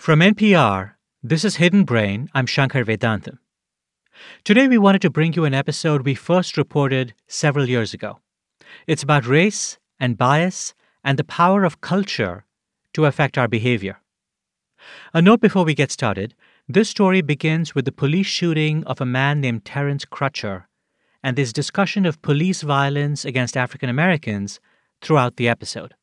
From NPR, this is Hidden Brain. I'm Shankar Vedantam. Today we wanted to bring you an episode we first reported several years ago. It's about race and bias and the power of culture to affect our behavior. A note before we get started, this story begins with the police shooting of a man named Terrence Crutcher and this discussion of police violence against African Americans throughout the episode.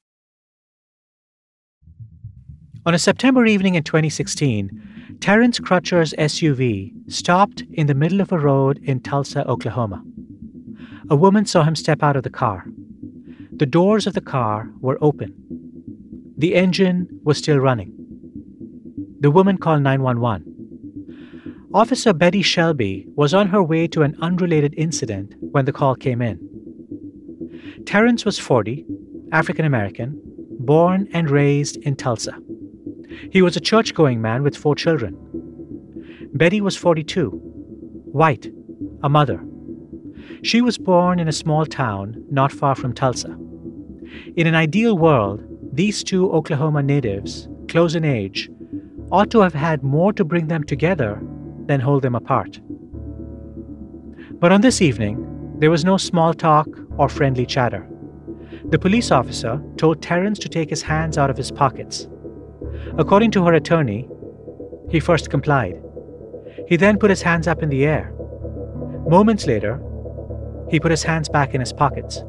On a September evening in 2016, Terrence Crutcher's SUV stopped in the middle of a road in Tulsa, Oklahoma. A woman saw him step out of the car. The doors of the car were open. The engine was still running. The woman called 911. Officer Betty Shelby was on her way to an unrelated incident when the call came in. Terrence was 40, African American, born and raised in Tulsa. He was a church-going man with 4 children. Betty was 42, white, a mother. She was born in a small town not far from Tulsa. In an ideal world, these 2 Oklahoma natives, close in age, ought to have had more to bring them together than hold them apart. But on this evening, there was no small talk or friendly chatter. The police officer told Terrence to take his hands out of his pockets. According to her attorney, he first complied. He then put his hands up in the air. Moments later, he put his hands back in his pockets.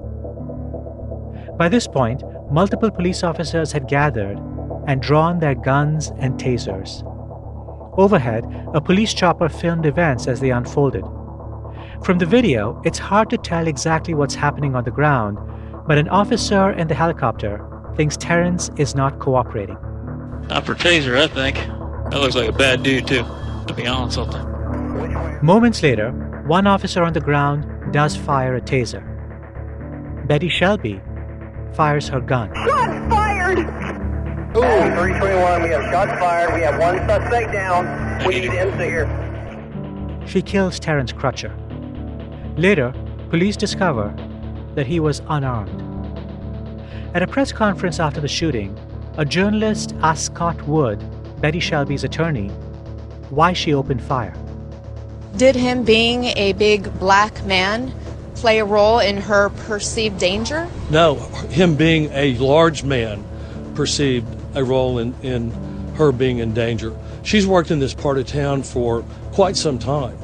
By this point, multiple police officers had gathered and drawn their guns and tasers. Overhead, a police chopper filmed events as they unfolded. From the video, it's hard to tell exactly what's happening on the ground, but an officer in the helicopter thinks Terrence is not cooperating. Not for taser, I think. That looks like a bad dude, too, to be honest with you. Moments later, one officer on the ground does fire a taser. Betty Shelby fires her gun. Shots fired! Ooh, 321, we have shots fired. We have one suspect down. We need IMSA here. She kills Terrence Crutcher. Later, police discover that he was unarmed. At a press conference after the shooting, a journalist asked Scott Wood, Betty Shelby's attorney, why she opened fire. Did him being a big black man play a role in her perceived danger? No, him being a large man perceived a role in her being in danger. She's worked in this part of town for quite some time.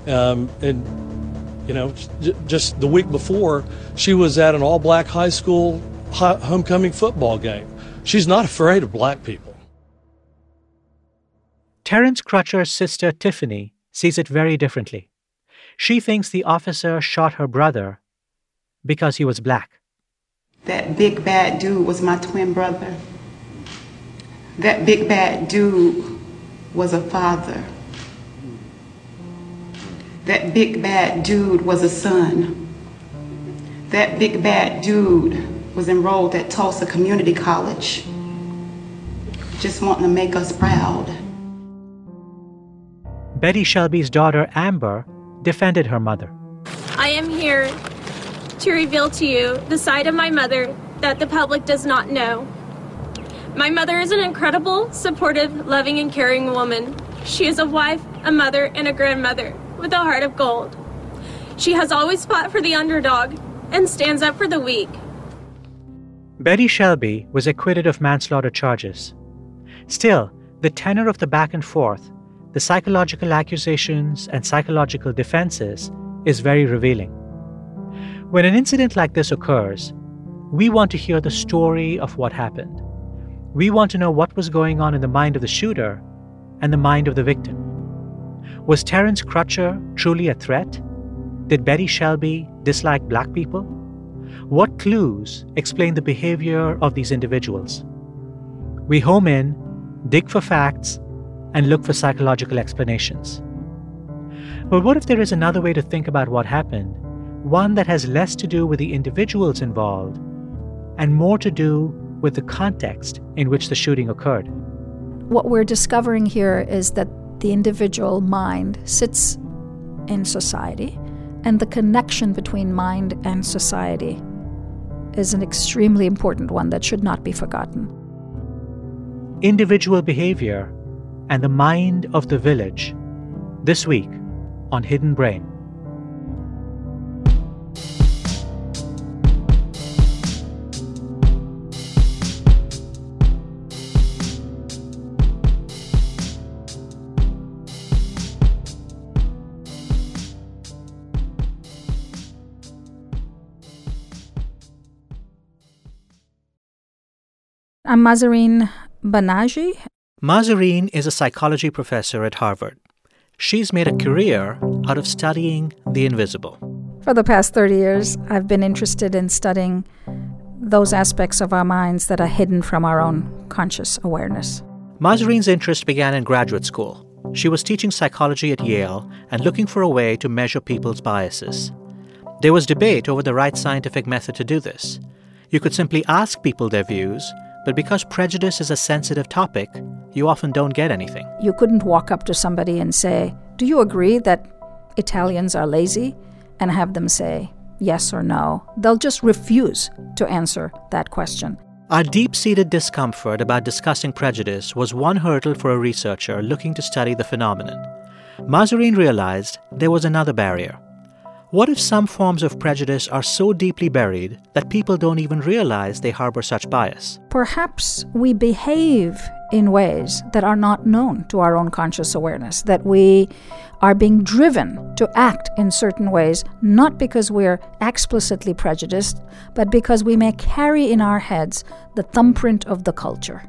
Just the week before, she was at an all-black high school homecoming football game. She's not afraid of black people. Terrence Crutcher's sister, Tiffany, sees it very differently. She thinks the officer shot her brother because he was black. That big bad dude was my twin brother. That big bad dude was a father. That big bad dude was a son. That big bad dude was enrolled at Tulsa Community College, just wanting to make us proud. Betty Shelby's daughter, Amber, defended her mother. I am here to reveal to you the side of my mother that the public does not know. My mother is an incredible, supportive, loving, and caring woman. She is a wife, a mother, and a grandmother with a heart of gold. She has always fought for the underdog and stands up for the weak. Betty Shelby was acquitted of manslaughter charges. Still, the tenor of the back and forth, the psychological accusations and psychological defenses, is very revealing. When an incident like this occurs, we want to hear the story of what happened. We want to know what was going on in the mind of the shooter and the mind of the victim. Was Terrence Crutcher truly a threat? Did Betty Shelby dislike black people? What clues explain the behavior of these individuals? We home in, dig for facts, and look for psychological explanations. But what if there is another way to think about what happened, one that has less to do with the individuals involved and more to do with the context in which the shooting occurred? What we're discovering here is that the individual mind sits in society, and the connection between mind and society is an extremely important one that should not be forgotten. individual behavior, and the mind of the village, this week on Hidden Brain. I'm Mahzarin Banaji. Mahzarin is a psychology professor at Harvard. She's made a career out of studying the invisible. For the past 30 years, I've been interested in studying those aspects of our minds that are hidden from our own conscious awareness. Mahzarin's interest began in graduate school. She was teaching psychology at Yale and looking for a way to measure people's biases. There was debate over the right scientific method to do this. You could simply ask people their views, but because prejudice is a sensitive topic, you often don't get anything. You couldn't walk up to somebody and say, "Do you agree that Italians are lazy?" and have them say yes or no. They'll just refuse to answer that question. Our deep-seated discomfort about discussing prejudice was one hurdle for a researcher looking to study the phenomenon. Mahzarin realized there was another barrier. What if some forms of prejudice are so deeply buried that people don't even realize they harbor such bias? Perhaps we behave in ways that are not known to our own conscious awareness, that we are being driven to act in certain ways, not because we're explicitly prejudiced, but because we may carry in our heads the thumbprint of the culture.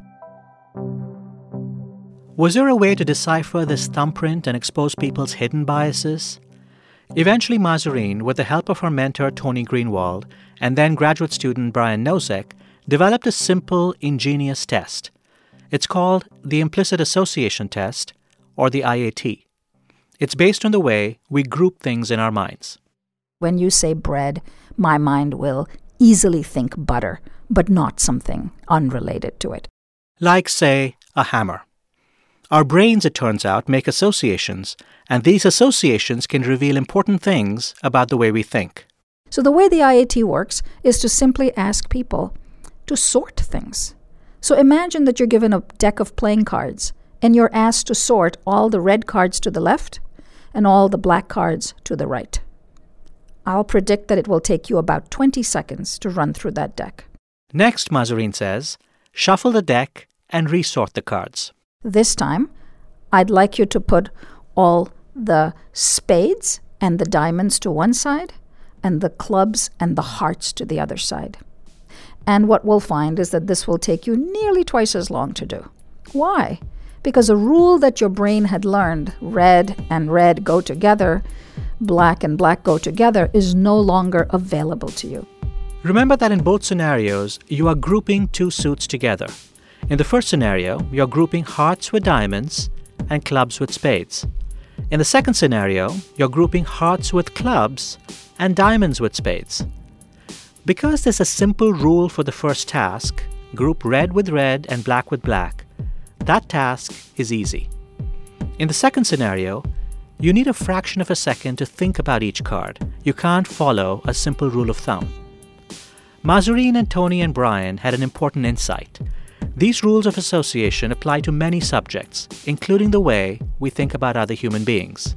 Was there a way to decipher this thumbprint and expose people's hidden biases? Eventually, Mahzarin, with the help of her mentor Tony Greenwald and then graduate student Brian Nosek, developed a simple, ingenious test. It's called the Implicit Association Test, or the IAT. It's based on the way we group things in our minds. When you say bread, my mind will easily think butter, but not something unrelated to it. Like, say, a hammer. Our brains, it turns out, make associations, and these associations can reveal important things about the way we think. So the way the IAT works is to simply ask people to sort things. So imagine that you're given a deck of playing cards, and you're asked to sort all the red cards to the left and all the black cards to the right. I'll predict that it will take you about 20 seconds to run through that deck. Next, Mahzarin says, shuffle the deck and resort the cards. This time, I'd like you to put all the spades and the diamonds to one side and the clubs and the hearts to the other side. And what we'll find is that this will take you nearly twice as long to do. Why? Because a rule that your brain had learned, red and red go together, black and black go together, is no longer available to you. Remember that in both scenarios, you are grouping two suits together. In the first scenario, you're grouping hearts with diamonds and clubs with spades. In the second scenario, you're grouping hearts with clubs and diamonds with spades. Because there's a simple rule for the first task, group red with red and black with black, that task is easy. In the second scenario, you need a fraction of a second to think about each card. You can't follow a simple rule of thumb. Mahzarin and Tony and Brian had an important insight. These rules of association apply to many subjects, including the way we think about other human beings.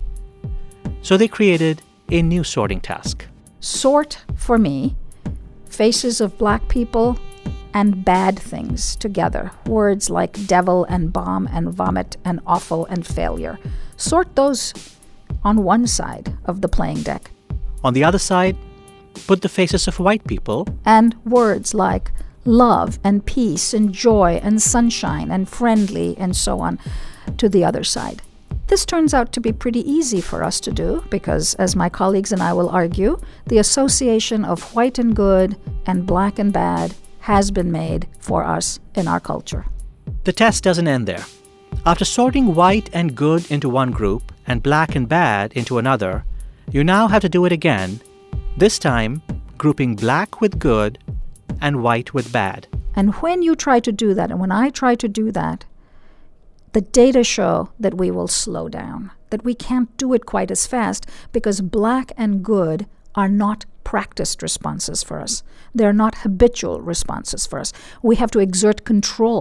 So they created a new sorting task. Sort, for me, faces of black people and bad things together. Words like devil and bomb and vomit and awful and failure. Sort those on one side of the playing deck. On the other side, put the faces of white people. And words like love and peace and joy and sunshine and friendly and so on to the other side. This turns out to be pretty easy for us to do because, as my colleagues and I will argue, the association of white and good and black and bad has been made for us in our culture. The test doesn't end there. After sorting white and good into one group and black and bad into another, you now have to do it again, this time grouping black with good and white with bad. And when you try to do that, and when I try to do that, the data show that we will slow down, that we can't do it quite as fast because black and good are not practiced responses for us. They're not habitual responses for us. We have to exert control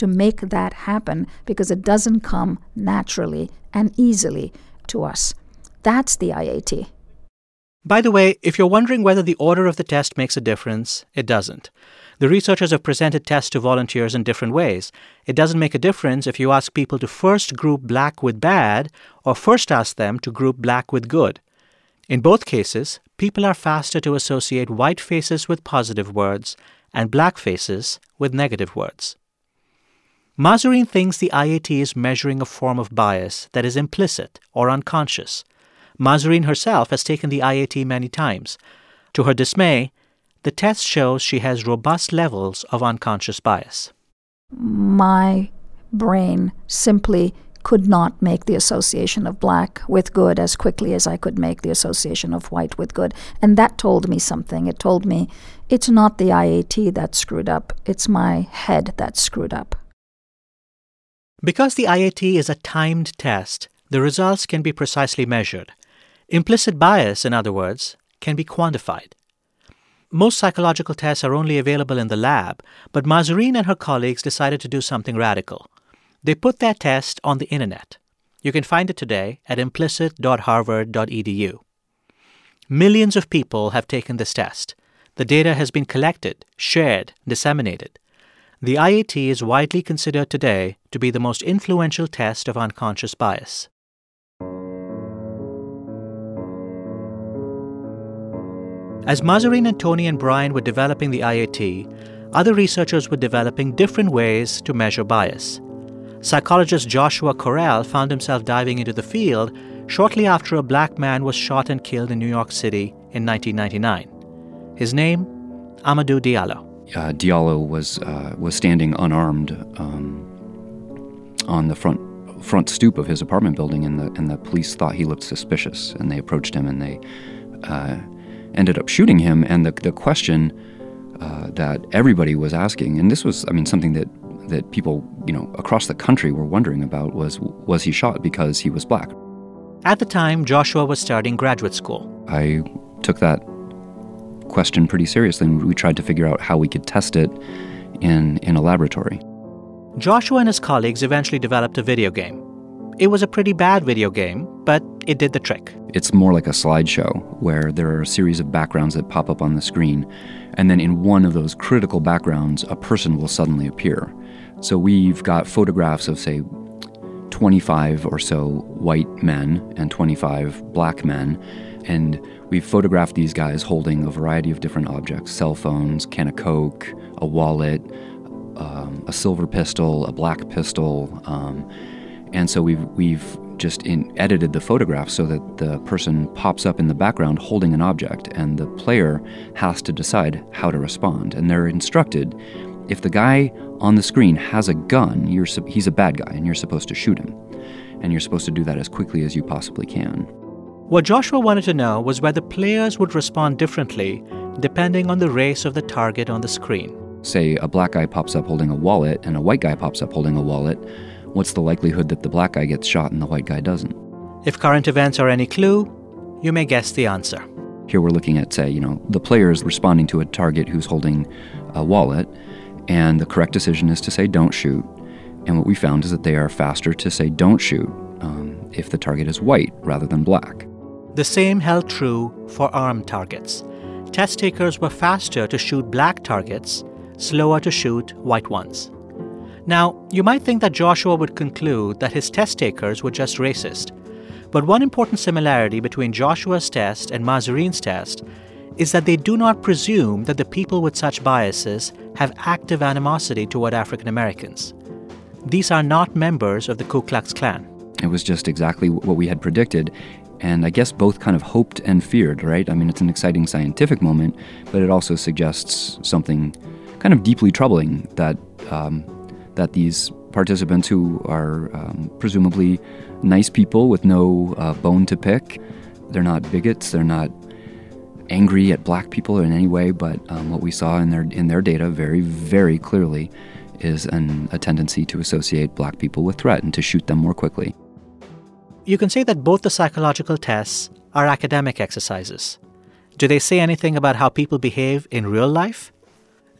to make that happen because it doesn't come naturally and easily to us. That's the IAT. By the way, if you're wondering whether the order of the test makes a difference, it doesn't. The researchers have presented tests to volunteers in different ways. It doesn't make a difference if you ask people to first group black with bad or first ask them to group black with good. In both cases, people are faster to associate white faces with positive words and black faces with negative words. Mahzarin thinks the IAT is measuring a form of bias that is implicit or unconscious. Mahzarin herself has taken the IAT many times. To her dismay, the test shows she has robust levels of unconscious bias. My brain simply could not make the association of black with good as quickly as I could make the association of white with good. And that told me something. It told me it's not the IAT that's screwed up, it's my head that's screwed up. Because the IAT is a timed test, the results can be precisely measured. Implicit bias, in other words, can be quantified. Most psychological tests are only available in the lab, but Mahzarin and her colleagues decided to do something radical. They put their test on the internet. You can find it today at implicit.harvard.edu. Millions of people have taken this test. The data has been collected, shared, disseminated. The IAT is widely considered today to be the most influential test of unconscious bias. As Mahzarin and Tony and Brian were developing the IAT, other researchers were developing different ways to measure bias. Psychologist Joshua Correll found himself diving into the field shortly after a black man was shot and killed in New York City in 1999. His name, Amadou Diallo. Diallo was standing unarmed on the front stoop of his apartment building, and the police thought he looked suspicious, and they approached him and they ended up shooting him. And the question that everybody was asking, and this was, something that people, across the country were wondering about was he shot because he was black? At the time, Joshua was starting graduate school. I took that question pretty seriously, and we tried to figure out how we could test it in a laboratory. Joshua and his colleagues eventually developed a video game. It was a pretty bad video game, but it did the trick. It's more like a slideshow where there are a series of backgrounds that pop up on the screen, and then in one of those critical backgrounds, a person will suddenly appear. So we've got photographs of, say, 25 or so white men and 25 black men, and we've photographed these guys holding a variety of different objects: cell phones, can of Coke, a wallet, a silver pistol, a black pistol, and so we've just edited the photograph so that the person pops up in the background holding an object, and the player has to decide how to respond. And they're instructed, if the guy on the screen has a gun, he's a bad guy, and you're supposed to shoot him. And you're supposed to do that as quickly as you possibly can. What Joshua wanted to know was whether players would respond differently depending on the race of the target on the screen. Say a black guy pops up holding a wallet and a white guy pops up holding a wallet. What's the likelihood that the black guy gets shot and the white guy doesn't? If current events are any clue, you may guess the answer. Here we're looking at, say, the players responding to a target who's holding a wallet, and the correct decision is to say don't shoot. And what we found is that they are faster to say don't shoot if the target is white rather than black. The same held true for armed targets. Test takers were faster to shoot black targets, slower to shoot white ones. Now, you might think that Joshua would conclude that his test takers were just racist. But one important similarity between Joshua's test and Mahzarin's test is that they do not presume that the people with such biases have active animosity toward African Americans. These are not members of the Ku Klux Klan. It was just exactly what we had predicted, and I guess both kind of hoped and feared, right? It's an exciting scientific moment, but it also suggests something kind of deeply troubling, that these participants who are presumably nice people with no bone to pick, they're not bigots, they're not angry at black people in any way, but what we saw in their data very, very clearly is a tendency to associate black people with threat and to shoot them more quickly. You can say that both the psychological tests are academic exercises. Do they say anything about how people behave in real life?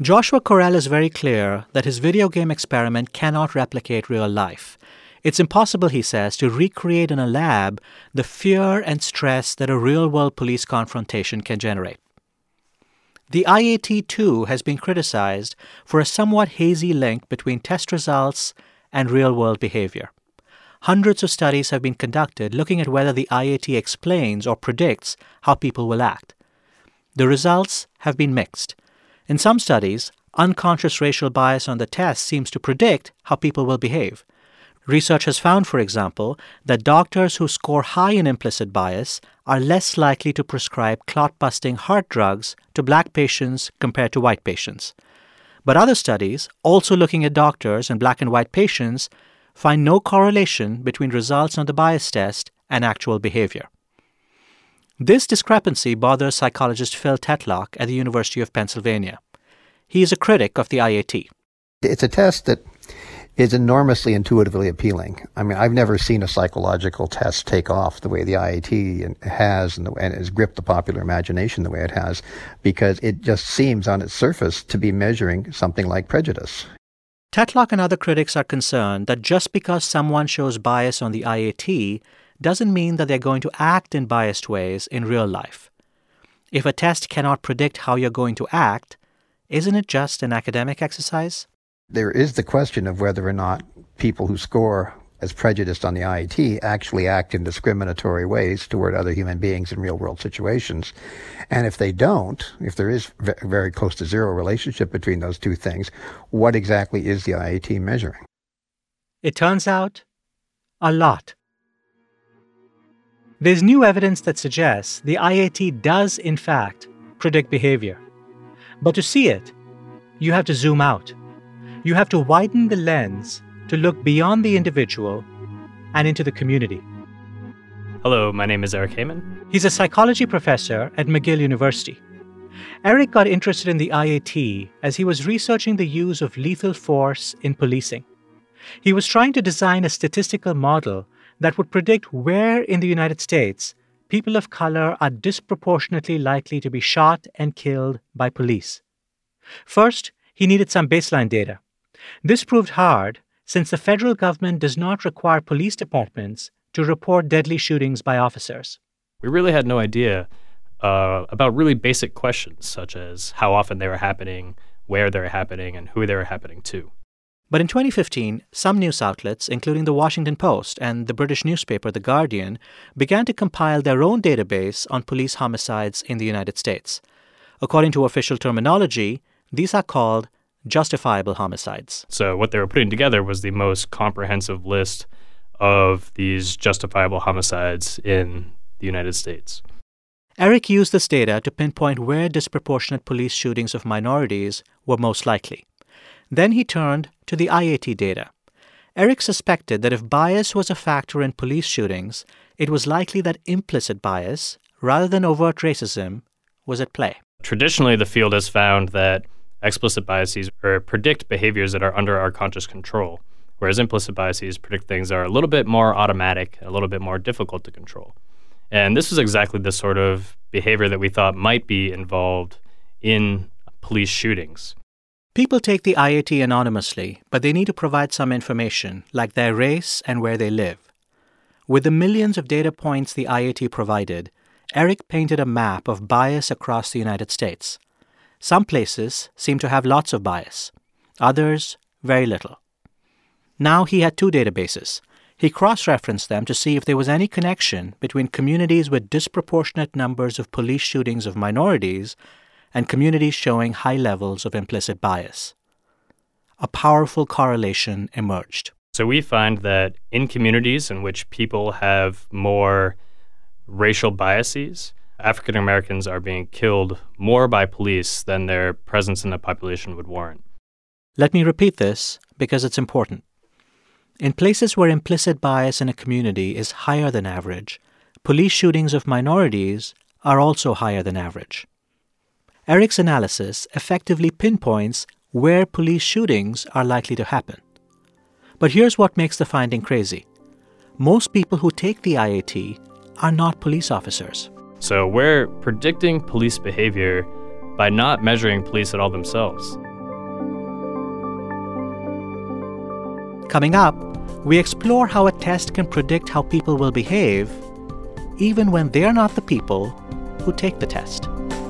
Joshua Correll is very clear that his video game experiment cannot replicate real life. It's impossible, he says, to recreate in a lab the fear and stress that a real-world police confrontation can generate. The IAT, too, has been criticized for a somewhat hazy link between test results and real-world behavior. Hundreds of studies have been conducted looking at whether the IAT explains or predicts how people will act. The results have been mixed. In some studies, unconscious racial bias on the test seems to predict how people will behave. Research has found, for example, that doctors who score high in implicit bias are less likely to prescribe clot-busting heart drugs to black patients compared to white patients. But other studies, also looking at doctors and black and white patients, find no correlation between results on the bias test and actual behavior. This discrepancy bothers psychologist Phil Tetlock at the University of Pennsylvania. He is a critic of the IAT. It's a test that is enormously intuitively appealing. I mean, I've never seen a psychological test take off the way the IAT has and has gripped the popular imagination the way it has, because it just seems on its surface to be measuring something like prejudice. Tetlock and other critics are concerned that just because someone shows bias on the IAT doesn't mean that they're going to act in biased ways in real life. If a test cannot predict how you're going to act, isn't it just an academic exercise? There is the question of whether or not people who score as prejudiced on the IAT actually act in discriminatory ways toward other human beings in real-world situations. And if they don't, if there is very close to zero relationship between those two things, what exactly is the IAT measuring? It turns out, a lot. There's new evidence that suggests the IAT does, in fact, predict behavior. But to see it, you have to zoom out. You have to widen the lens to look beyond the individual and into the community. Hello, my name is Eric Heyman. He's a psychology professor at McGill University. Eric got interested in the IAT as he was researching the use of lethal force in policing. He was trying to design a statistical model that would predict where in the United States people of color are disproportionately likely to be shot and killed by police. First, he needed some baseline data. This proved hard since the federal government does not require police departments to report deadly shootings by officers. We really had no idea about really basic questions, such as how often they were happening, where they were happening, and who they were happening to. But in 2015, some news outlets, including the Washington Post and the British newspaper The Guardian, began to compile their own database on police homicides in the United States. According to official terminology, these are called justifiable homicides. So what they were putting together was the most comprehensive list of these justifiable homicides in the United States. Eric used this data to pinpoint where disproportionate police shootings of minorities were most likely. Then he turned to the IAT data. Eric suspected that if bias was a factor in police shootings, it was likely that implicit bias, rather than overt racism, was at play. Traditionally, the field has found that explicit biases predict behaviors that are under our conscious control, whereas implicit biases predict things that are a little bit more automatic, a little bit more difficult to control. And this was exactly the sort of behavior that we thought might be involved in police shootings. People take the IAT anonymously, but they need to provide some information, like their race and where they live. With the millions of data points the IAT provided, Eric painted a map of bias across the United States. Some places seem to have lots of bias, others very little. Now he had two databases. He cross-referenced them to see if there was any connection between communities with disproportionate numbers of police shootings of minorities and communities showing high levels of implicit bias. A powerful correlation emerged. So we find that in communities in which people have more racial biases, African Americans are being killed more by police than their presence in the population would warrant. Let me repeat this because it's important. In places where implicit bias in a community is higher than average, police shootings of minorities are also higher than average. Eric's analysis effectively pinpoints where police shootings are likely to happen. But here's what makes the finding crazy. Most people who take the IAT are not police officers. So we're predicting police behavior by not measuring police at all themselves. Coming up, we explore how a test can predict how people will behave, even when they're not the people who take the test.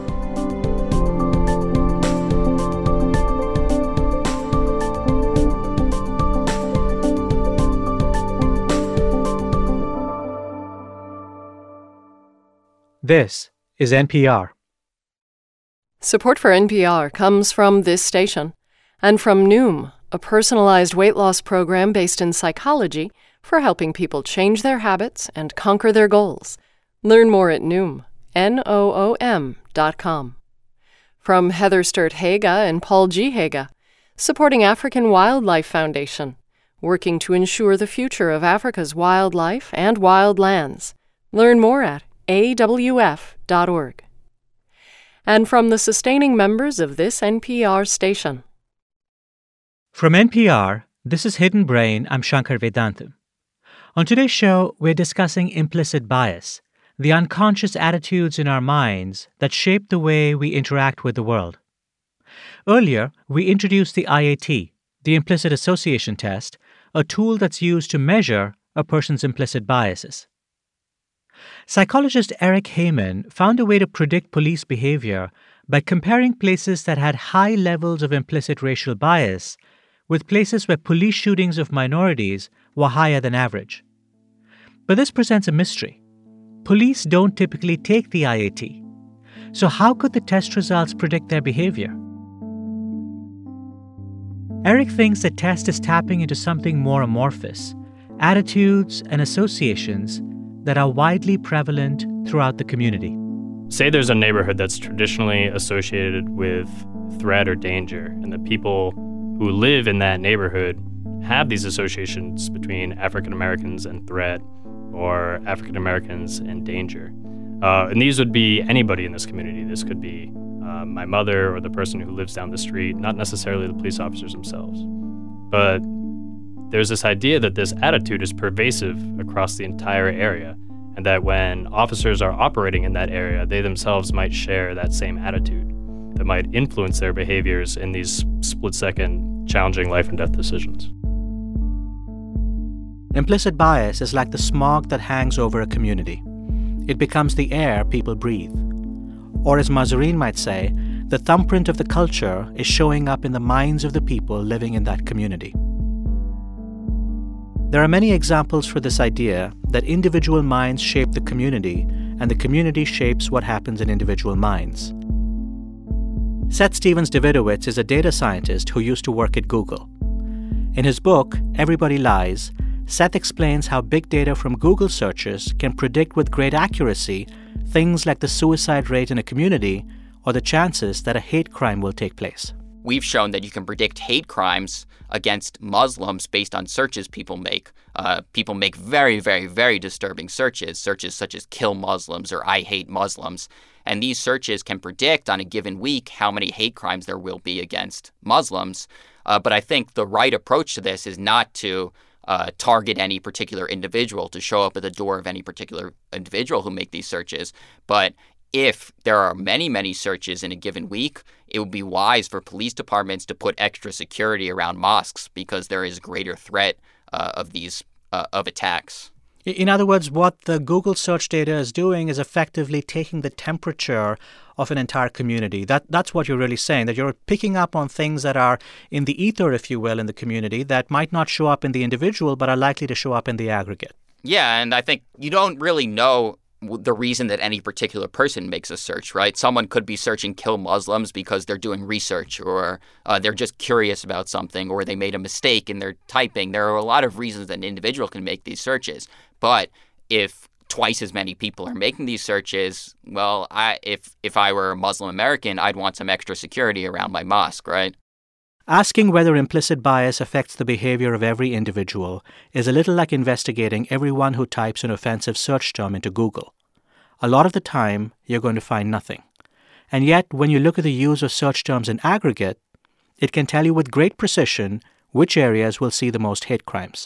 This is NPR. Support for NPR comes from this station and from Noom, a personalized weight loss program based in psychology for helping people change their habits and conquer their goals. Learn more at Noom, Noom.com. From Heather Sturt Haga and Paul G. Haga, supporting African Wildlife Foundation, working to ensure the future of Africa's wildlife and wildlands. Learn more at awf.org. And from the sustaining members of this NPR station. From NPR, this is Hidden Brain. I'm Shankar Vedantam. On today's show, we're discussing implicit bias, the unconscious attitudes in our minds that shape the way we interact with the world. Earlier, we introduced the IAT, the Implicit Association Test, a tool that's used to measure a person's implicit biases. Psychologist Eric Heyman found a way to predict police behavior by comparing places that had high levels of implicit racial bias with places where police shootings of minorities were higher than average. But this presents a mystery. Police don't typically take the IAT. So how could the test results predict their behavior? Eric thinks the test is tapping into something more amorphous, attitudes and associations that are widely prevalent throughout the community. Say there's a neighborhood that's traditionally associated with threat or danger, and the people who live in that neighborhood have these associations between African Americans and threat or African Americans and danger. And these would be anybody in this community. This could be my mother or the person who lives down the street, not necessarily the police officers themselves. But there's this idea that this attitude is pervasive across the entire area, and that when officers are operating in that area, they themselves might share that same attitude that might influence their behaviors in these split-second, challenging life and death decisions. Implicit bias is like the smog that hangs over a community. It becomes the air people breathe. Or as Mahzarin might say, the thumbprint of the culture is showing up in the minds of the people living in that community. There are many examples for this idea that individual minds shape the community and the community shapes what happens in individual minds. Seth Stephens-Davidowitz is a data scientist who used to work at Google. In his book, Everybody Lies, Seth explains how big data from Google searches can predict with great accuracy things like the suicide rate in a community or the chances that a hate crime will take place. We've shown that you can predict hate crimes against Muslims based on searches people make. People make very, very, very disturbing searches such as kill Muslims or I hate Muslims. And these searches can predict on a given week how many hate crimes there will be against Muslims. But I think the right approach to this is not to target any particular individual, to show up at the door of any particular individual who make these searches. But if there are many, many searches in a given week, it would be wise for police departments to put extra security around mosques because there is greater threat of attacks. In other words, what the Google search data is doing is effectively taking the temperature of an entire community. That's what you're really saying, that you're picking up on things that are in the ether, if you will, in the community that might not show up in the individual but are likely to show up in the aggregate. Yeah, and I think you don't really know the reason that any particular person makes a search, right? Someone could be searching kill Muslims because they're doing research or they're just curious about something or they made a mistake in their typing. There are a lot of reasons that an individual can make these searches. But if twice as many people are making these searches, well, if I were a Muslim American, I'd want some extra security around my mosque, right? Asking whether implicit bias affects the behavior of every individual is a little like investigating everyone who types an offensive search term into Google. A lot of the time, you're going to find nothing. And yet, when you look at the use of search terms in aggregate, it can tell you with great precision which areas will see the most hate crimes.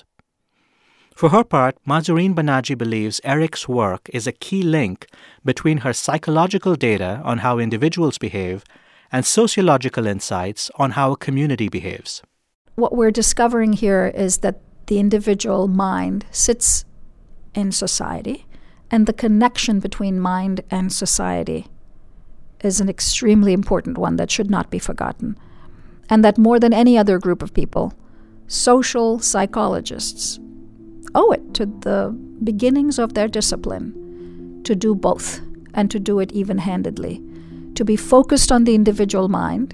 For her part, Mahzarin Banaji believes Eric's work is a key link between her psychological data on how individuals behave and sociological insights on how a community behaves. What we're discovering here is that the individual mind sits in society, and the connection between mind and society is an extremely important one that should not be forgotten. And that more than any other group of people, social psychologists owe it to the beginnings of their discipline to do both, and to do it even-handedly, to be focused on the individual mind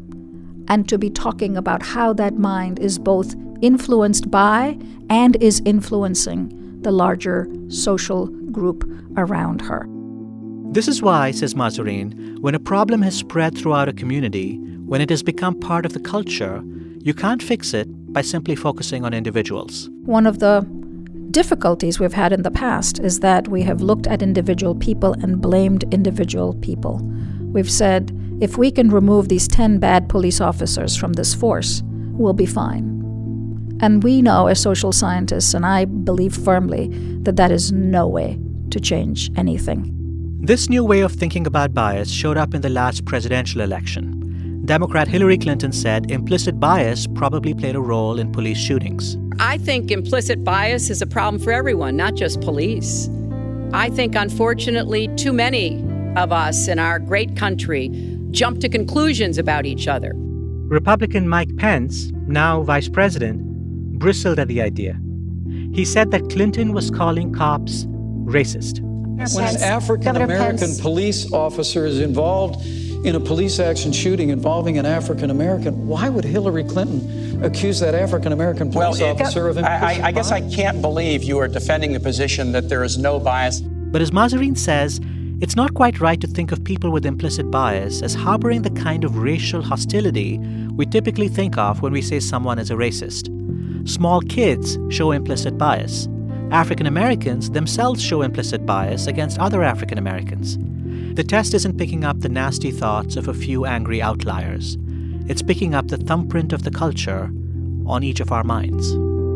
and to be talking about how that mind is both influenced by and is influencing the larger social group around her. This is why, says Mahzarin, when a problem has spread throughout a community, when it has become part of the culture, you can't fix it by simply focusing on individuals. One of the difficulties we've had in the past is that we have looked at individual people and blamed individual people. We've said, if we can remove these 10 bad police officers from this force, we'll be fine. And we know as social scientists, and I believe firmly, that that is no way to change anything. This new way of thinking about bias showed up in the last presidential election. Democrat Hillary Clinton said implicit bias probably played a role in police shootings. I think implicit bias is a problem for everyone, not just police. I think, unfortunately, too many of us in our great country jump to conclusions about each other. Republican Mike Pence, now vice president, bristled at the idea. He said that Clinton was calling cops racist. When an African-American police officer is involved in a police action shooting involving an African-American, why would Hillary Clinton accuse that African-American police officer of implicit bias? I guess I can't believe you are defending the position that there is no bias. But as Mahzarin says, it's not quite right to think of people with implicit bias as harboring the kind of racial hostility we typically think of when we say someone is a racist. Small kids show implicit bias. African Americans themselves show implicit bias against other African Americans. The test isn't picking up the nasty thoughts of a few angry outliers. It's picking up the thumbprint of the culture on each of our minds.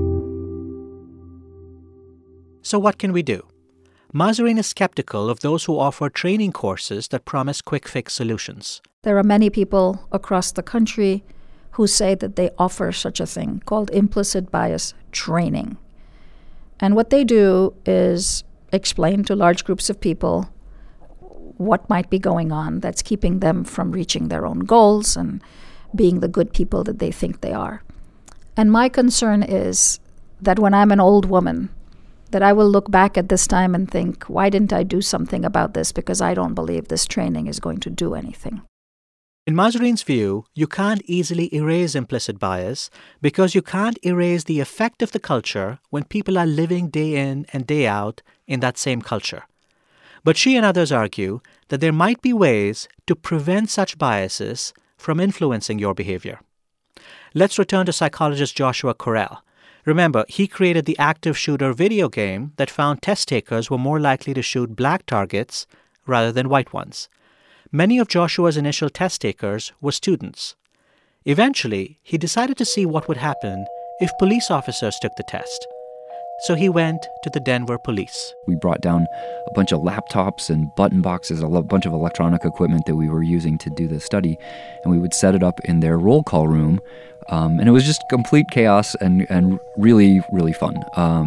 So what can we do? Mahzarin is skeptical of those who offer training courses that promise quick-fix solutions. There are many people across the country who say that they offer such a thing called implicit bias training. And what they do is explain to large groups of people what might be going on that's keeping them from reaching their own goals and being the good people that they think they are. And my concern is that when I'm an old woman, that I will look back at this time and think, why didn't I do something about this? Because I don't believe this training is going to do anything. In Mahzarin's view, you can't easily erase implicit bias because you can't erase the effect of the culture when people are living day in and day out in that same culture. But she and others argue that there might be ways to prevent such biases from influencing your behavior. Let's return to psychologist Joshua Correll. Remember, he created the active shooter video game that found test takers were more likely to shoot black targets rather than white ones. Many of Joshua's initial test takers were students. Eventually, he decided to see what would happen if police officers took the test. So he went to the Denver police. We brought down a bunch of laptops and button boxes, a bunch of electronic equipment that we were using to do this study, and we would set it up in their roll call room. And it was just complete chaos and really, really fun.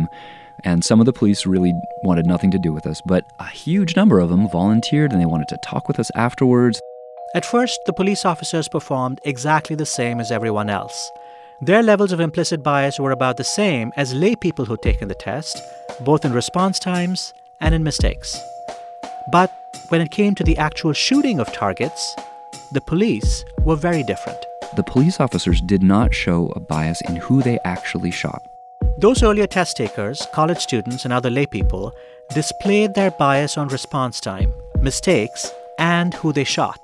And some of the police really wanted nothing to do with us, but a huge number of them volunteered and they wanted to talk with us afterwards. At first, the police officers performed exactly the same as everyone else. Their levels of implicit bias were about the same as lay people who'd taken the test, both in response times and in mistakes. But when it came to the actual shooting of targets, the police were very different. The police officers did not show a bias in who they actually shot. Those earlier test takers, college students, and other laypeople displayed their bias on response time, mistakes, and who they shot,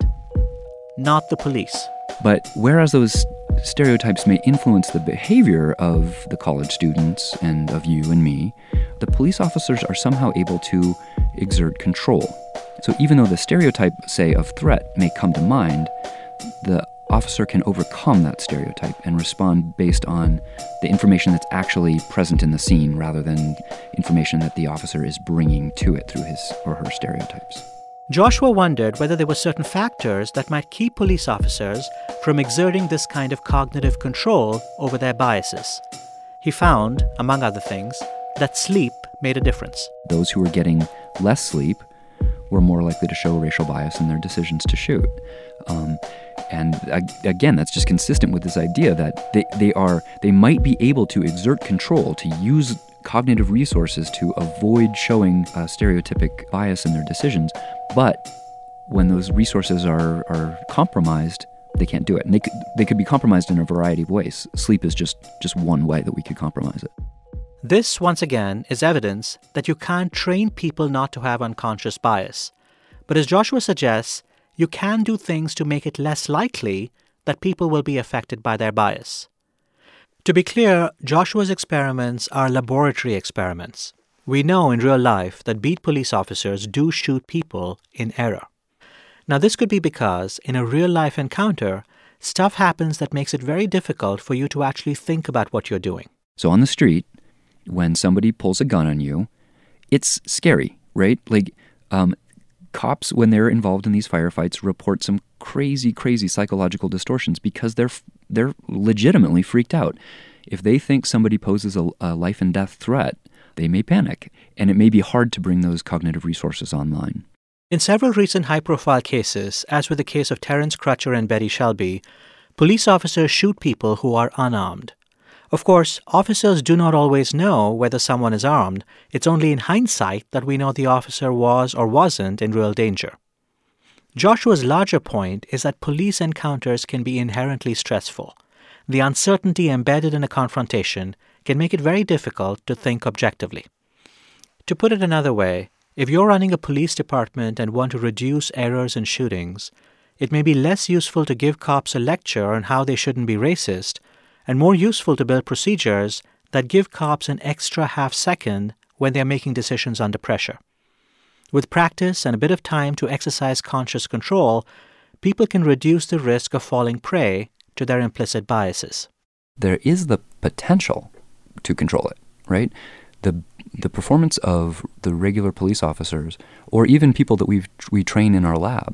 not the police. But whereas those stereotypes may influence the behavior of the college students and of you and me, the police officers are somehow able to exert control. So even though the stereotype, say, of threat may come to mind, the officer can overcome that stereotype and respond based on the information that's actually present in the scene rather than information that the officer is bringing to it through his or her stereotypes. Joshua wondered whether there were certain factors that might keep police officers from exerting this kind of cognitive control over their biases. He found, among other things, that sleep made a difference. Those who were getting less sleep were more likely to show racial bias in their decisions to shoot. And again, that's just consistent with this idea that they might be able to exert control, to use cognitive resources to avoid showing stereotypic bias in their decisions. But when those resources are compromised, they can't do it. And they could be compromised in a variety of ways. Sleep is just one way that we could compromise it. This, once again, is evidence that you can't train people not to have unconscious bias. But as Joshua suggests, you can do things to make it less likely that people will be affected by their bias. To be clear, Joshua's experiments are laboratory experiments. We know in real life that beat police officers do shoot people in error. Now, this could be because in a real-life encounter, stuff happens that makes it very difficult for you to actually think about what you're doing. So on the street, when somebody pulls a gun on you, it's scary, right? Like, cops, when they're involved in these firefights, report some crazy psychological distortions because they're legitimately freaked out. If they think somebody poses a life and death threat, they may panic, and it may be hard to bring those cognitive resources online. In several recent high-profile cases, as with the case of Terence Crutcher and Betty Shelby, police officers shoot people who are unarmed. Of course, officers do not always know whether someone is armed. It's only in hindsight that we know the officer was or wasn't in real danger. Joshua's larger point is that police encounters can be inherently stressful. The uncertainty embedded in a confrontation can make it very difficult to think objectively. To put it another way, if you're running a police department and want to reduce errors in shootings, it may be less useful to give cops a lecture on how they shouldn't be racist, and more useful to build procedures that give cops an extra half second when they're making decisions under pressure. With practice and a bit of time to exercise conscious control, people can reduce the risk of falling prey to their implicit biases. There is the potential to control it, right? The performance of the regular police officers, or even people that we train in our lab,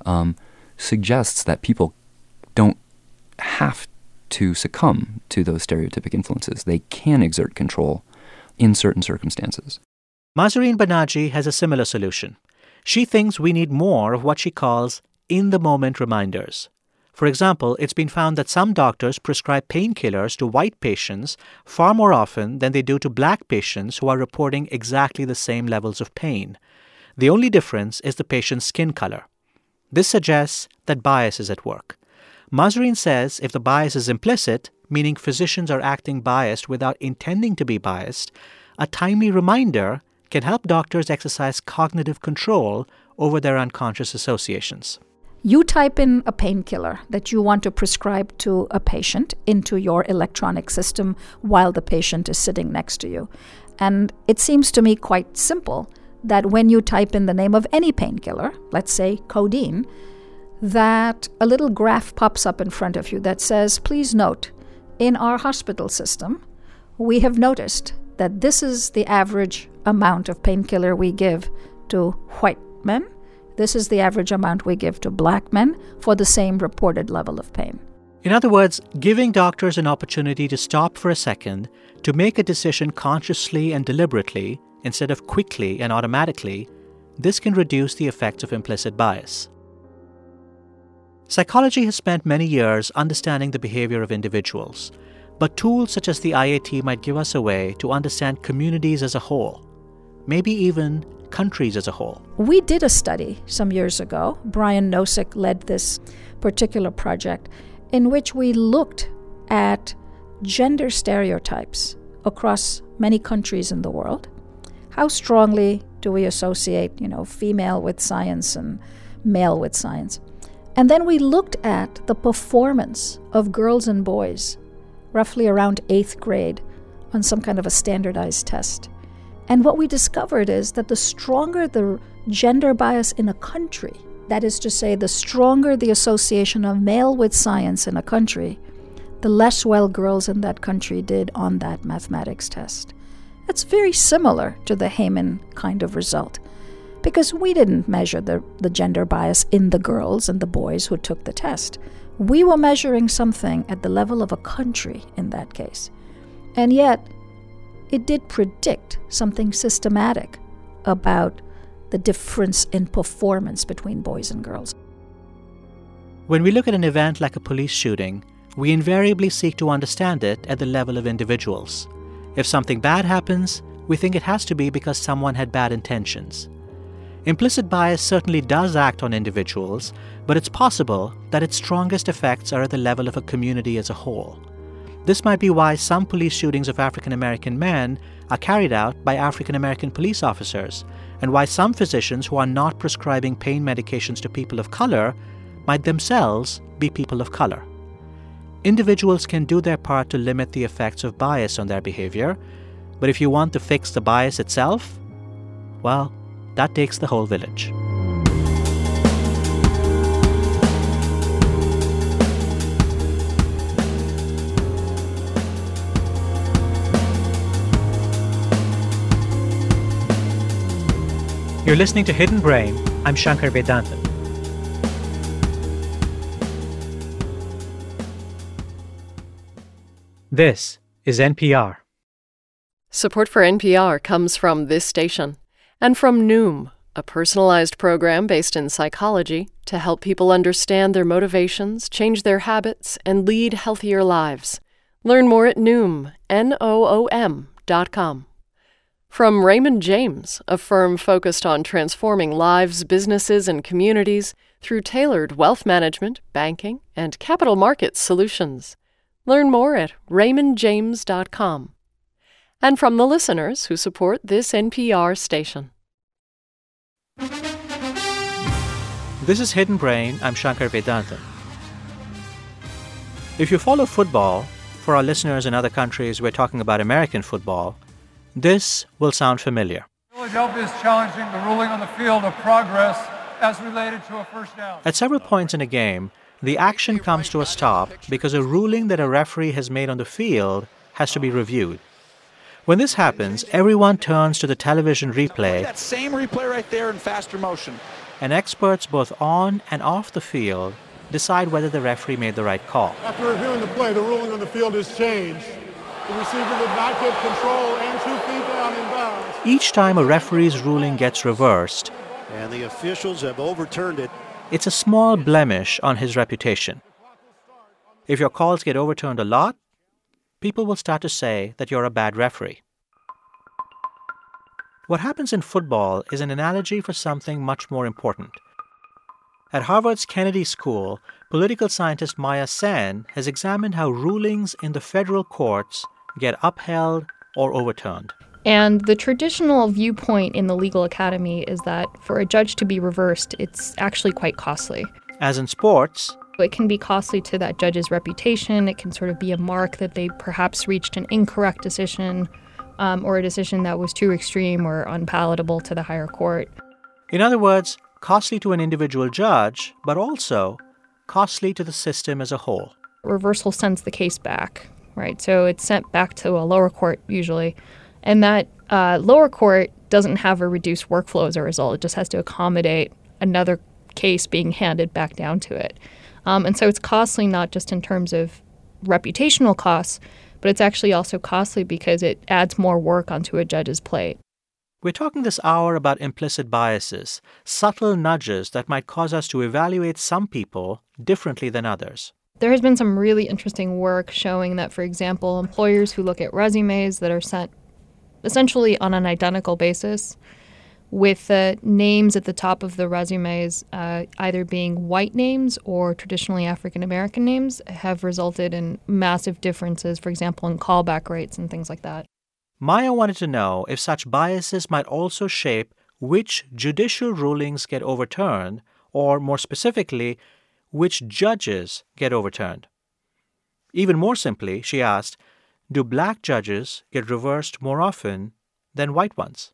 suggests that people don't have to succumb to those stereotypic influences. They can exert control in certain circumstances. Mahzarin Banaji has a similar solution. She thinks we need more of what she calls in-the-moment reminders. For example, it's been found that some doctors prescribe painkillers to white patients far more often than they do to black patients who are reporting exactly the same levels of pain. The only difference is the patient's skin color. This suggests that bias is at work. Mahzarin says if the bias is implicit, meaning physicians are acting biased without intending to be biased, a timely reminder can help doctors exercise cognitive control over their unconscious associations. You type in a painkiller that you want to prescribe to a patient into your electronic system while the patient is sitting next to you. And it seems to me quite simple that when you type in the name of any painkiller, let's say codeine, that a little graph pops up in front of you that says, please note, in our hospital system, we have noticed that this is the average amount of painkiller we give to white men. This is the average amount we give to black men for the same reported level of pain. In other words, giving doctors an opportunity to stop for a second, to make a decision consciously and deliberately, instead of quickly and automatically, this can reduce the effects of implicit bias. Psychology has spent many years understanding the behavior of individuals, but tools such as the IAT might give us a way to understand communities as a whole, maybe even countries as a whole. We did a study some years ago. Brian Nosek led this particular project in which we looked at gender stereotypes across many countries in the world. How strongly do we associate, female with science and male with science? And then we looked at the performance of girls and boys, roughly around 8th grade, on some kind of a standardized test. And what we discovered is that the stronger the gender bias in a country, that is to say, the stronger the association of male with science in a country, the less well girls in that country did on that mathematics test. It's very similar to the Heyman kind of result. because we didn't measure the gender bias in the girls and the boys who took the test. We were measuring something at the level of a country in that case. And yet, it did predict something systematic about the difference in performance between boys and girls. When we look at an event like a police shooting, we invariably seek to understand it at the level of individuals. If something bad happens, we think it has to be because someone had bad intentions. Implicit bias certainly does act on individuals, but it's possible that its strongest effects are at the level of a community as a whole. This might be why some police shootings of African American men are carried out by African American police officers, and why some physicians who are not prescribing pain medications to people of color might themselves be people of color. Individuals can do their part to limit the effects of bias on their behavior, but if you want to fix the bias itself, well, that takes the whole village. You're listening to Hidden Brain. I'm Shankar Vedantam. This is NPR. Support for NPR comes from this station and from Noom, a personalized program based in psychology to help people understand their motivations, change their habits, and lead healthier lives. Learn more at Noom, Noom.com. From Raymond James, a firm focused on transforming lives, businesses, and communities through tailored wealth management, banking, and capital markets solutions. Learn more at raymondjames.com. And from the listeners who support this NPR station. This is Hidden Brain. I'm Shankar Vedantam. If you follow football, for our listeners in other countries, we're talking about American football, this will sound familiar. Philadelphia is challenging the ruling on the field of progress as related to a first down. At several points in a game, the action comes to a stop because a ruling that a referee has made on the field has to be reviewed. When this happens, everyone turns to the television replay. That same replay right there in faster motion. And experts both on and off the field decide whether the referee made the right call. After reviewing the play, the ruling on the field has changed. The receiver did not get control and 2 feet down in bounds. Each time a referee's ruling gets reversed, and the officials have overturned it, it's a small blemish on his reputation. If your calls get overturned a lot, people will start to say that you're a bad referee. What happens in football is an analogy for something much more important. At Harvard's Kennedy School, political scientist Maya Sen has examined how rulings in the federal courts get upheld or overturned. And the traditional viewpoint in the legal academy is that for a judge to be reversed, it's actually quite costly. As in sports, it can be costly to that judge's reputation. It can sort of be a mark that they perhaps reached an incorrect decision or a decision that was too extreme or unpalatable to the higher court. In other words, costly to an individual judge, but also costly to the system as a whole. Reversal sends the case back, right? So it's sent back to a lower court usually. And that lower court doesn't have a reduced workflow as a result. It just has to accommodate another case being handed back down to it. And so it's costly not just in terms of reputational costs, but it's actually also costly because it adds more work onto a judge's plate. We're talking this hour about implicit biases, subtle nudges that might cause us to evaluate some people differently than others. There has been some really interesting work showing that, for example, employers who look at resumes that are sent essentially on an identical basis, with names at the top of the resumes either being white names or traditionally African-American names, have resulted in massive differences, for example, in callback rates and things like that. Maya wanted to know if such biases might also shape which judicial rulings get overturned, or more specifically, which judges get overturned. Even more simply, she asked, do black judges get reversed more often than white ones?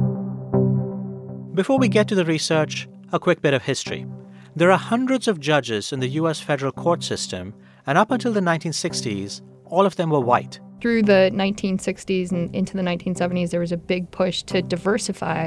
Before we get to the research, a quick bit of history. There are hundreds of judges in the U.S. federal court system, and up until the 1960s, all of them were white. Through the 1960s and into the 1970s, there was a big push to diversify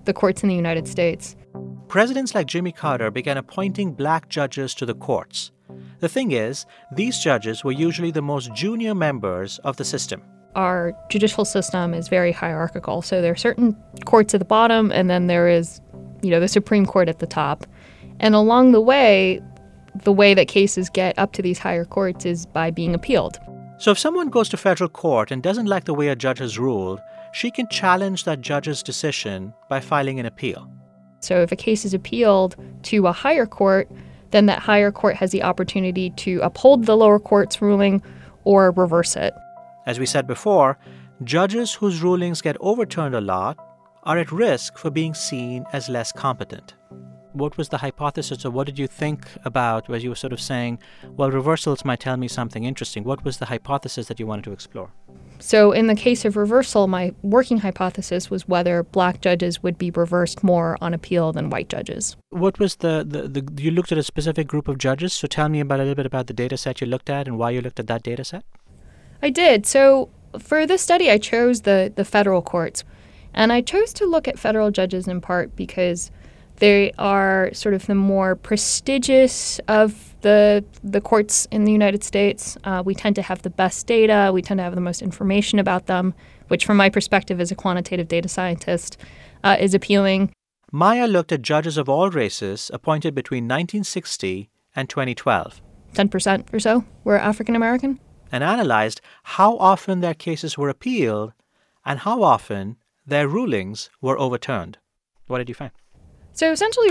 the courts in the United States. Presidents like Jimmy Carter began appointing black judges to the courts. The thing is, these judges were usually the most junior members of the system. Our judicial system is very hierarchical. So there are certain courts at the bottom, and then there is, the Supreme Court at the top. And along the way that cases get up to these higher courts is by being appealed. So if someone goes to federal court and doesn't like the way a judge has ruled, she can challenge that judge's decision by filing an appeal. So if a case is appealed to a higher court, then that higher court has the opportunity to uphold the lower court's ruling or reverse it. As we said before, judges whose rulings get overturned a lot are at risk for being seen as less competent. What was the hypothesis, or what did you think about where you were sort of saying, well, reversals might tell me something interesting? What was the hypothesis that you wanted to explore? So in the case of reversal, my working hypothesis was whether black judges would be reversed more on appeal than white judges. What was you looked at a specific group of judges, so tell me a little bit about the data set you looked at and why you looked at that data set. I did. So for this study, I chose the federal courts. And I chose to look at federal judges in part because they are sort of the more prestigious of the courts in the United States. We tend to have the best data. We tend to have the most information about them, which from my perspective as a quantitative data scientist is appealing. Maya looked at judges of all races appointed between 1960 and 2012. 10% or so were African American. And analyzed how often their cases were appealed and how often their rulings were overturned. What did you find? So essentially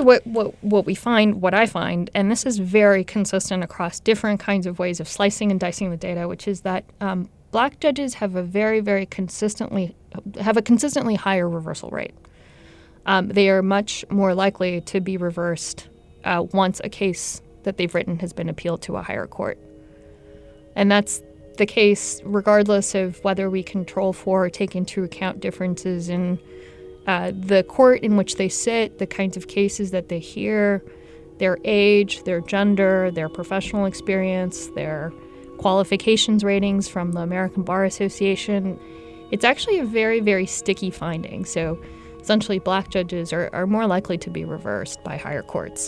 what I find, and this is very consistent across different kinds of ways of slicing and dicing the data, which is that black judges have a consistently higher reversal rate. They are much more likely to be reversed once a case that they've written has been appealed to a higher court. And that's the case regardless of whether we control for or take into account differences in the court in which they sit, the kinds of cases that they hear, their age, their gender, their professional experience, their qualifications ratings from the American Bar Association. It's actually a very, very sticky finding. So essentially, black judges are more likely to be reversed by higher courts.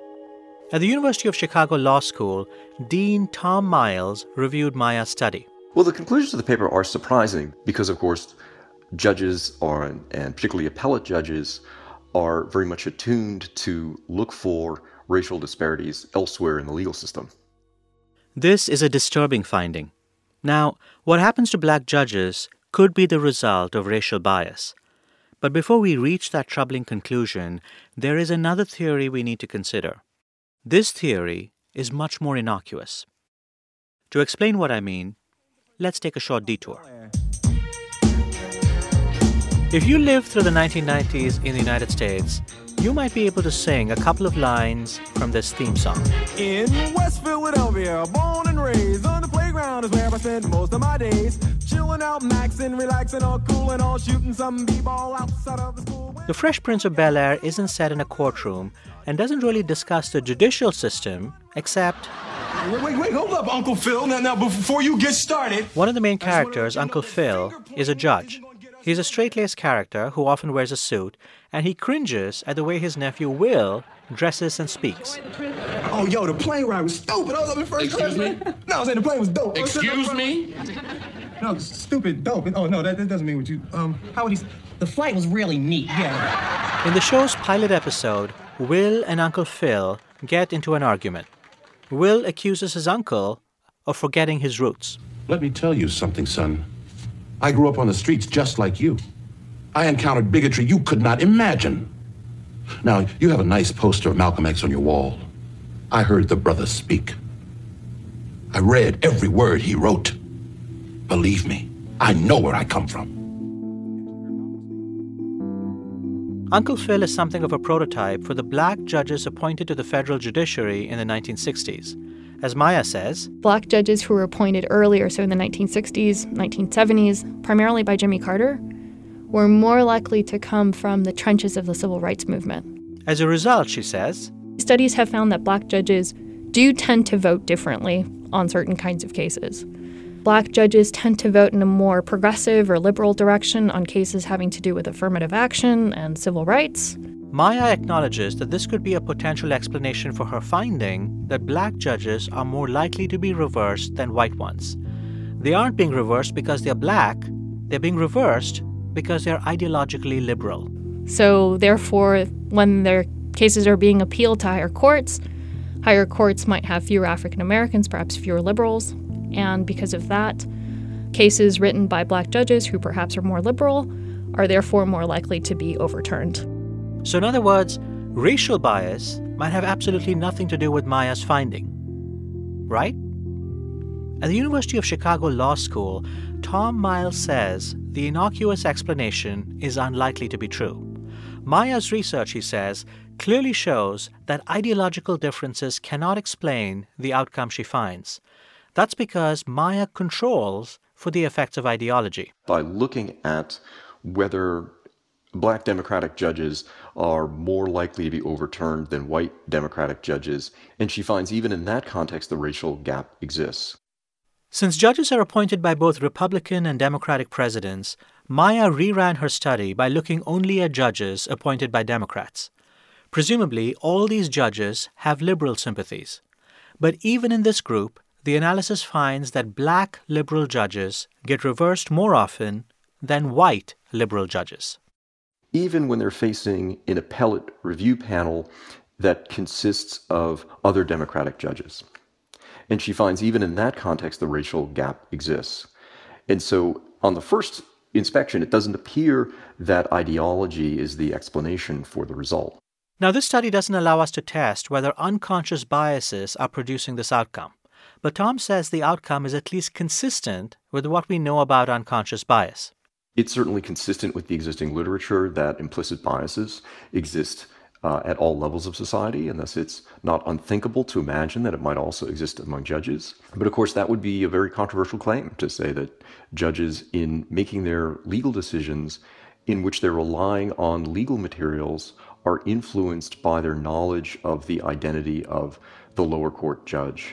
At the University of Chicago Law School, Dean Tom Miles reviewed Maya's study. Well, the conclusions of the paper are surprising because, of course, judges and particularly appellate judges are very much attuned to look for racial disparities elsewhere in the legal system. This is a disturbing finding. Now, what happens to black judges could be the result of racial bias. But before we reach that troubling conclusion, there is another theory we need to consider. This theory is much more innocuous. To explain what I mean, let's take a short detour. If you lived through the 1990s in the United States, you might be able to sing a couple of lines from this theme song. In West Philadelphia, born and raised, on the playground is where I spent most of my days. Chilling out, maxing, relaxing, all cool and all shooting some b-ball outside of the school. The Fresh Prince of Bel-Air isn't set in a courtroom and doesn't really discuss the judicial system, except... Wait, hold up, Uncle Phil. Now, before you get started... One of the main characters, Uncle Phil, is a judge. He's a straight-laced character who often wears a suit, and he cringes at the way his nephew Will dresses and speaks. Oh, yo, the plane ride was stupid. I was up in first class. Excuse me? No, I was saying the plane was dope. Excuse me? No, stupid, dope. Oh, no, that doesn't mean what you... how would he... The flight was really neat, yeah. In the show's pilot episode, Will and Uncle Phil get into an argument. Will accuses his uncle of forgetting his roots. Let me tell you something, son. I grew up on the streets just like you. I encountered bigotry you could not imagine. Now, you have a nice poster of Malcolm X on your wall. I heard the brother speak. I read every word he wrote. Believe me, I know where I come from. Uncle Phil is something of a prototype for the black judges appointed to the federal judiciary in the 1960s. As Maya says, black judges who were appointed earlier, so in the 1960s, 1970s, primarily by Jimmy Carter, were more likely to come from the trenches of the civil rights movement. As a result, she says, studies have found that black judges do tend to vote differently on certain kinds of cases. Black judges tend to vote in a more progressive or liberal direction on cases having to do with affirmative action and civil rights. Maya acknowledges that this could be a potential explanation for her finding that Black judges are more likely to be reversed than white ones. They aren't being reversed because they're Black. They're being reversed because they're ideologically liberal. So, therefore, when their cases are being appealed to higher courts might have fewer African Americans, perhaps fewer liberals. And because of that, cases written by Black judges who perhaps are more liberal are therefore more likely to be overturned. So in other words, racial bias might have absolutely nothing to do with Maya's finding, right? At the University of Chicago Law School, Tom Miles says the innocuous explanation is unlikely to be true. Maya's research, he says, clearly shows that ideological differences cannot explain the outcome she finds. That's because Maya controls for the effects of ideology. By looking at whether Black Democratic judges are more likely to be overturned than white Democratic judges, and she finds even in that context the racial gap exists. Since judges are appointed by both Republican and Democratic presidents, Maya reran her study by looking only at judges appointed by Democrats. Presumably, all these judges have liberal sympathies. But even in this group, the analysis finds that Black liberal judges get reversed more often than white liberal judges. Even when they're facing an appellate review panel that consists of other Democratic judges. And she finds even in that context the racial gap exists. And so on the first inspection, it doesn't appear that ideology is the explanation for the result. Now, this study doesn't allow us to test whether unconscious biases are producing this outcome. But Tom says the outcome is at least consistent with what we know about unconscious bias. It's certainly consistent with the existing literature that implicit biases exist at all levels of society, and thus it's not unthinkable to imagine that it might also exist among judges. But of course, that would be a very controversial claim to say that judges, in making their legal decisions in which they're relying on legal materials, are influenced by their knowledge of the identity of the lower court judge.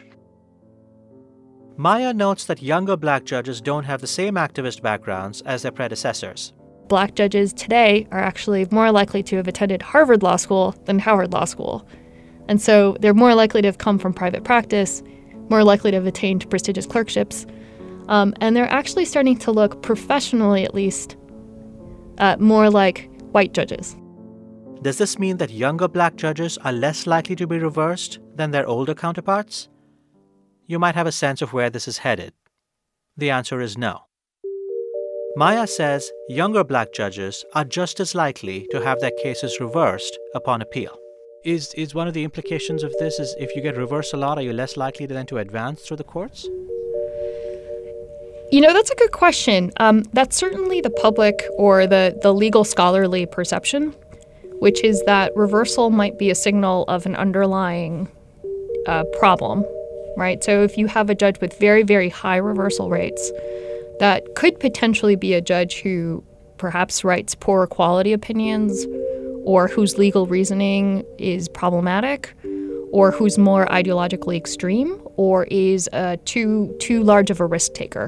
Maya notes that younger Black judges don't have the same activist backgrounds as their predecessors. Black judges today are actually more likely to have attended Harvard Law School than Howard Law School. And so they're more likely to have come from private practice, more likely to have attained prestigious clerkships. And they're actually starting to look, professionally at least, more like white judges. Does this mean that younger Black judges are less likely to be reversed than their older counterparts? You might have a sense of where this is headed. The answer is no. Maya says younger Black judges are just as likely to have their cases reversed upon appeal. Is one of the implications of this is if you get reversed a lot, are you less likely then to advance through the courts? You know, that's a good question. That's certainly the public or the legal scholarly perception, which is that reversal might be a signal of an underlying problem, right? So if you have a judge with very, very high reversal rates, that could potentially be a judge who perhaps writes poor quality opinions, or whose legal reasoning is problematic, or who's more ideologically extreme, or is too large of a risk taker.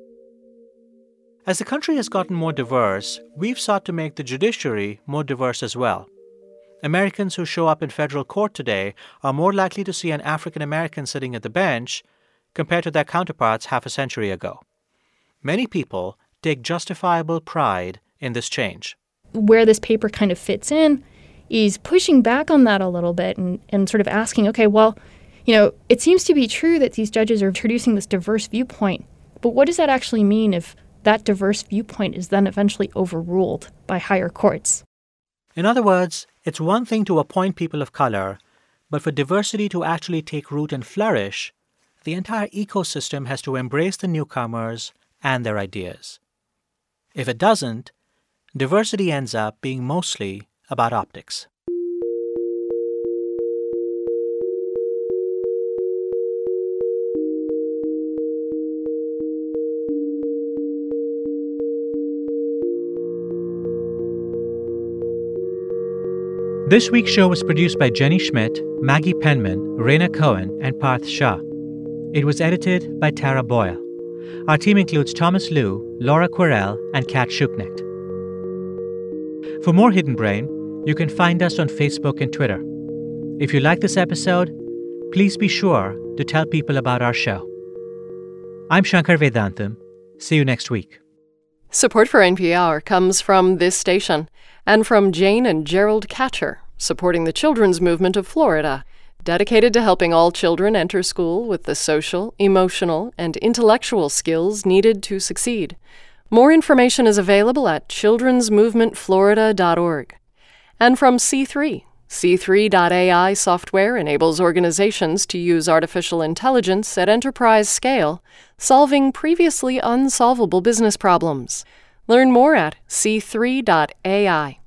As the country has gotten more diverse, we've sought to make the judiciary more diverse as well. Americans who show up in federal court today are more likely to see an African American sitting at the bench compared to their counterparts half a century ago. Many people take justifiable pride in this change. Where this paper kind of fits in is pushing back on that a little bit and sort of asking, okay, well, you know, it seems to be true that these judges are introducing this diverse viewpoint, but what does that actually mean if that diverse viewpoint is then eventually overruled by higher courts? In other words, it's one thing to appoint people of color, but for diversity to actually take root and flourish, the entire ecosystem has to embrace the newcomers and their ideas. If it doesn't, diversity ends up being mostly about optics. This week's show was produced by Jenny Schmidt, Maggie Penman, Raina Cohen, and Parth Shah. It was edited by Tara Boyle. Our team includes Thomas Liu, Laura Quirrell, and Kat Schuknecht. For more Hidden Brain, you can find us on Facebook and Twitter. If you like this episode, please be sure to tell people about our show. I'm Shankar Vedantam. See you next week. Support for NPR comes from this station and from Jane and Gerald Catcher, supporting the children's movement of Florida, dedicated to helping all children enter school with the social, emotional, and intellectual skills needed to succeed. More information is available at childrensmovementflorida.org. And from C3. C3.ai software enables organizations to use artificial intelligence at enterprise scale, solving previously unsolvable business problems. Learn more at c3.ai.